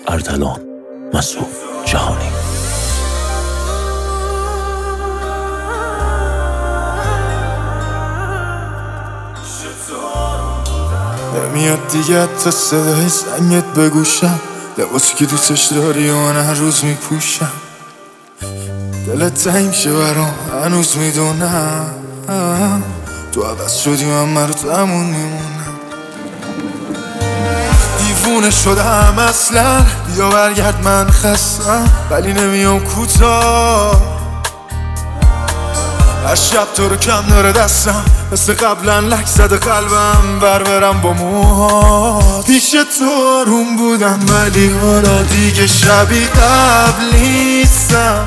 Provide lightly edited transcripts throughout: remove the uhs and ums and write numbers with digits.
ارتلان مسعود جهانی. نمیاد دیگه تا صدای زنگت بگوشم، لباسی که دوستش داری و من هر روز میپوشم. دلت تنگ شه برام هنوز میدونم، تو عوض شدی من مرتمون میمونم. دیوونه شدم اصلا، بیا برگرد من خستم ولی نمیام کوتاه. هر شب تو رو کم داره دستم، مثل قبلا لک زده قلبم برم با موهات. پیش تو آروم بودم ولی حالا دیگه شبیه قبل نیستم.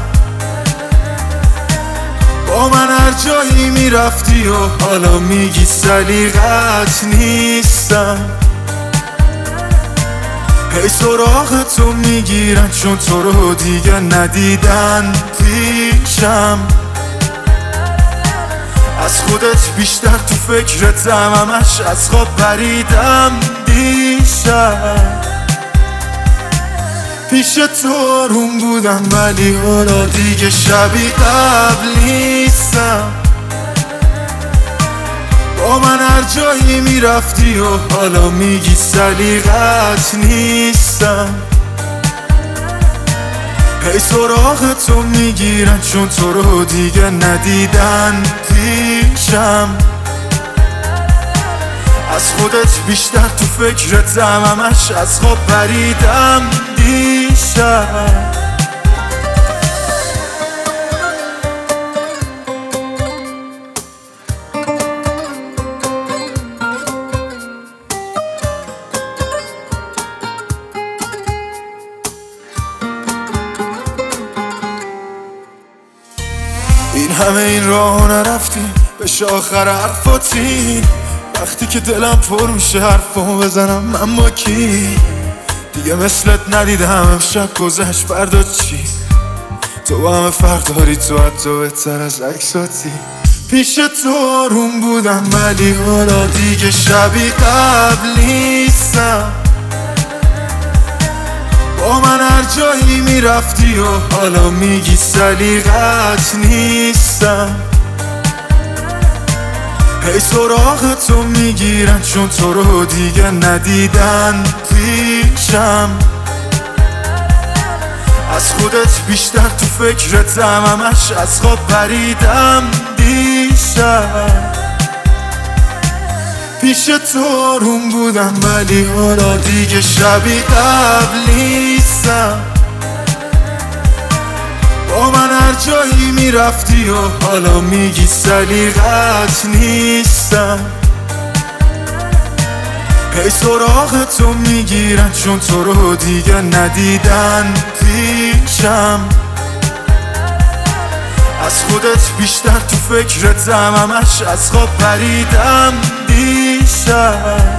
با من هر جایی میرفتی و حالا میگی سلیقت نیستم. هی سراغتو میگیرن چون تو رو دیگه ندیدن پیشم. از خودت بیشتر تو فکرتم، همش از خواب پریدم دیشب. پیش تو آروم بودم ولی حالا دیگه شبیه قبل نیستم. با من هر جایی میرفتی و حالا میگی سلیقت نیستم. هی سراغتو میگیرن چون تو رو دیگه ندیدن پیشم. از خودت بیشتر تو فکرتم، همش از خواب پریدم دیشب. این همه این راه نرفتیم بشه آخر حرفاتی. وقتی که دلم پر میشه حرفامو بزنم من با کی؟ دیگه مثلت ندیدم، امشب گذشت فردا چی؟ تو با همه فرق داری، تو حتی بهتر از عکساتی. پیش تو آروم بودم ولی حالا دیگه شبیه قبل نیستم. با من هر جایی میرفتی و حالا میگی سلیقت نیستم. هی سراغتو میگیرن چون تو رو دیگه ندیدن پیشم. از خودت بیشتر تو فکرتم، همش از خواب پریدم دیشب. پیش تو آروم بودم ولی حالا دیگه شبیه قبل نیستم. با من هر جایی میرفتی و حالا میگی سلیقت نیستم. هی سراغتو میگیرن چون تو رو دیگه ندیدن پیشم. از خودت بیشتر تو فکرتم، همش از خواب پریدم دیشب.